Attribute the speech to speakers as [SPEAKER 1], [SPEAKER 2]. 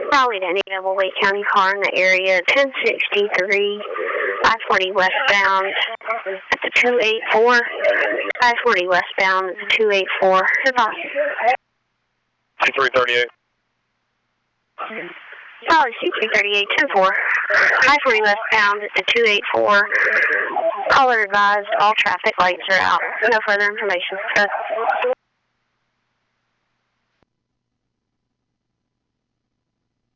[SPEAKER 1] Probably any double Wake County car in the area. 1063, 540 westbound at the 284. 540 westbound at the 284. Goodbye.
[SPEAKER 2] 2338.
[SPEAKER 1] Probably C33824. 540 westbound at the 284. Caller advised all traffic lights are out. No further information.